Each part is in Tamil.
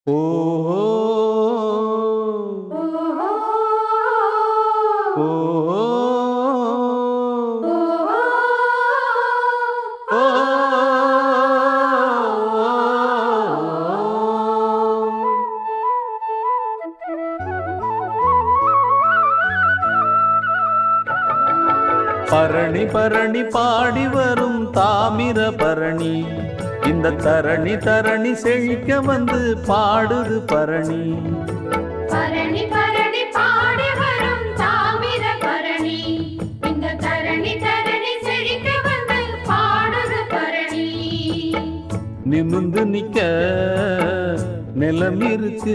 ஓ ஓ பரணி பரணி பாடி வரும் தாமிர பரணி இந்த தரணி தரணி செழிக்க வந்து பாடுது பரணி. பரணி பரணி பாடி வரும் தாமிர பரணி இந்த தரணி தரணி செழிக்க வந்து பாடுது பரணி. நிமிந்து நிக்க நிலம் இருக்கு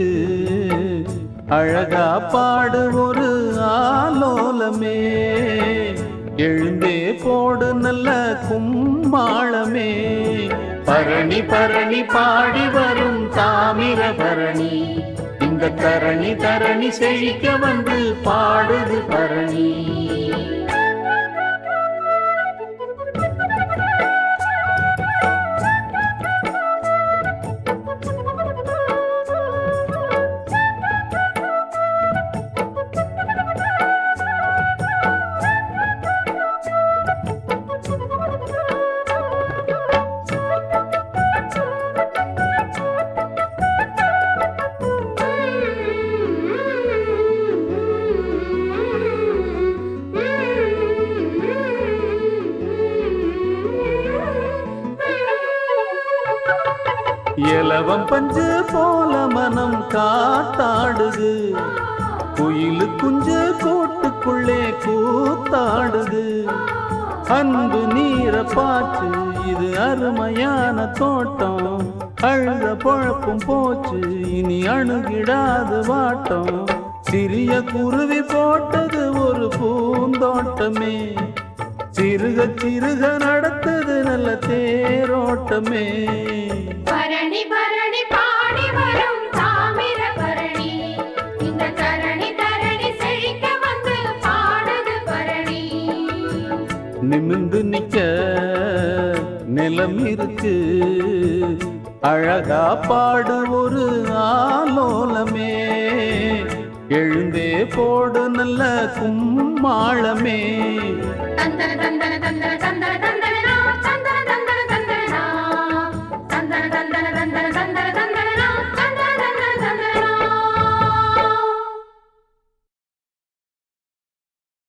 அழகா பாடு ஒரு ஆலோலமே, எழுந்தே போடு நல்ல கும்மாளமே. பரணி பரணி பாடி வரும் தாமிர பரணி இந்த தரணி தரணி செழிக்க வந்து பாடுது பரணி. இலவம் பஞ்சு போல மனம் காத்தாடுது, குயிலு குஞ்சு கூட்டுக்குள்ளே கூத்தாடுது. அன்பு நீர பாச்சு இது அருமையான தோட்டம், அழுத பொழப்பும் போச்சு இனி அணுகிடாது வாட்டம். சிறிய குருவி போட்டது ஒரு பூந்தோட்டமே, சிறுக சிறுக நடத்தது நல்ல தேரோட்டமே. பரணி பரணி பாடி வரும் தாமிர பரணி இந்த தரணி தரணி செழிக்க வந்து பாடுது பரணி. நிமிந்து நிக்க நிலம் இருக்கு அழகா பாடு ஒரு ஆலோலமே, எழுந்தே போடு நல்ல கும்மாளமே. தந்தன தந்தன தந்தன தந்தன